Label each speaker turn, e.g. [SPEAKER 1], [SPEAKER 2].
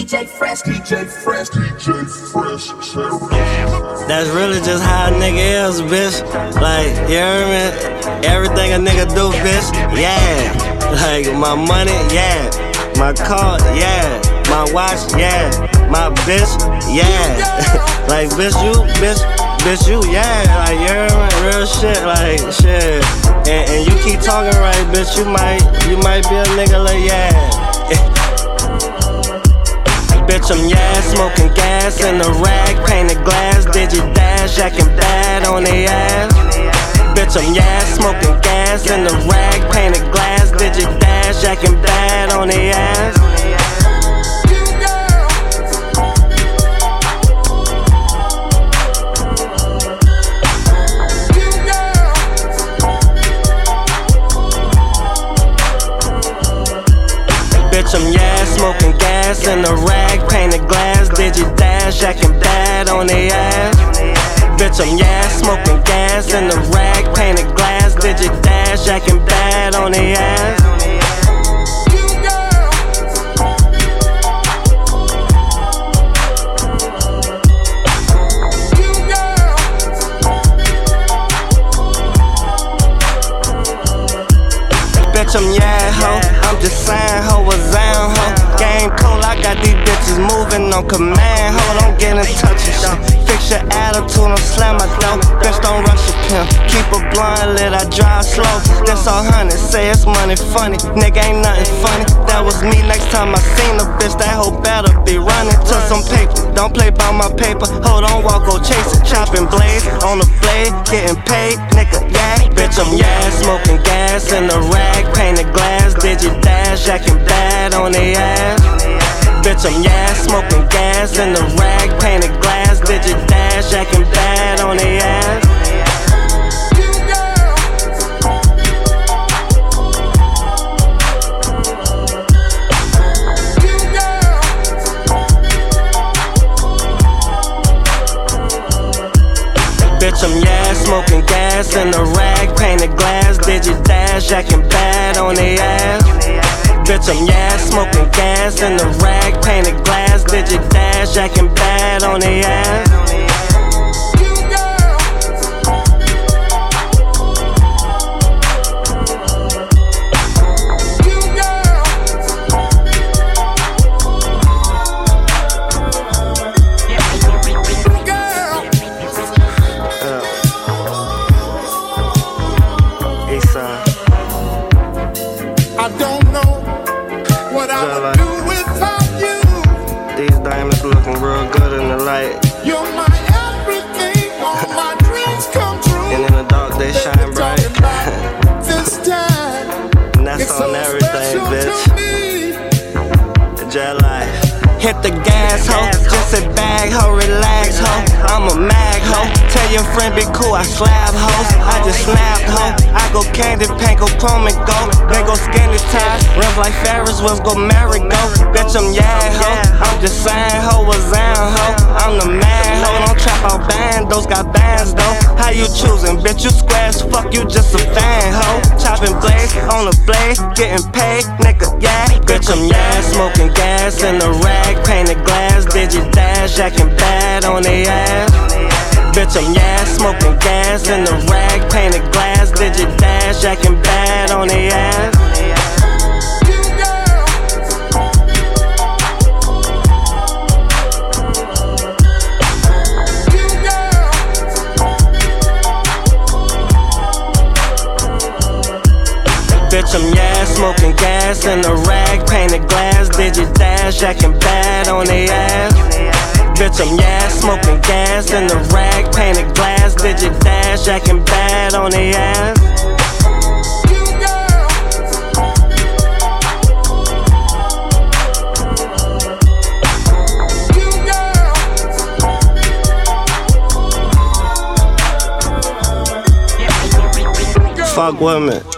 [SPEAKER 1] DJ Fresh, DJ Fresh, DJ Fresh.
[SPEAKER 2] That's really just how a nigga is, bitch. Like, you hear me? Everything a nigga do, bitch, yeah. Like, my money, yeah. My car, yeah. My watch, yeah. My bitch, yeah. Like, bitch, you, yeah. Like, you hear me? Real shit, like, shit. And you keep talking right, bitch, you might be a nigga like, yeah. Bitch, I'm yeah, smoking gas in the rag, painted glass, digit dash, acting bad on they ass. Bitch, I'm yeah, smoking gas in the rag, painted glass, digit dash, acting bad on they ass. Bitch, I'm yeah, smoking gas in the rag, painted glass, digit dash, acting bad on they ass. Bitch, I'm yeah, smoking gas in the rag, painted glass, digit dash, acting bad on they ass. Bitch, I'm yeah, ho. I'm just saying, ho, what's down, ho. Game cool, I got these bitches moving on command, ho. Don't get in touch with shit. Fix your attitude, don't slam my door. Bitch, don't rush a pimp. Keep a blunt lit, I drive slow. This all honey, say it's money funny. Nigga, ain't nothing funny. That was me next time I seen a bitch. That hoe better be running to some paper. Don't play by my paper. Hold on, walk, go chase it. Chopping blades on the blade, getting paid, nigga, yeah. Bitch, I'm yeah, smoking gas in the rag, painted glass, digit dash, acting bad on they ass. Bitch, I'm yeah, smoking gas in the rag, painted glass, digit dash, acting bad on they ass. Bitch, I'm yeah, smoking gas in the rag, painted glass, digit dash, acting bad on they ass. Bitch, I'm yeah, smoking gas in the rag, painted glass, digit dash, acting bad on they ass.
[SPEAKER 1] I don't know what I would do without you.
[SPEAKER 2] These diamonds looking real good in the light.
[SPEAKER 1] You're my everything, all my dreams come true.
[SPEAKER 2] And in the dark they shine bright.
[SPEAKER 1] This time,
[SPEAKER 2] And that's on everything, bitch. Jet life. Hit the gas, ho. Just sit back, ho. Relax, ho. I'm a mag, ho. Tell your friend be cool, I slap, ho. I just snapped, ho. I go candy, paint, go plum and go. They go skinny ties. Rims like Ferris wheels, go merry-go. Bitch, I'm yeah, ho. I'm just saying, ho, what's down, ho. I'm the man, ho. Don't trap out bandos, got bands, though. How you choosing? Bitch, you squares, fuck you, just a fan, ho. Chopping blades on the blade, getting paid, nigga, yeah. Bitch, I'm yeah, smoking gas in the rag, painted glass, digit dash, acting bad on they ass. Bitch, I'm yeah, smoking gas in the rag, painted glass, digit dash, acting bad on they ass. Bitch, I'm yeah, smoking gas in the rag, painted glass, digit dash, acting bad on they ass. Bitch, I'm yeah, smoking gas in the rag, painted glass, digit dash, acting bad on they ass. Fuck women.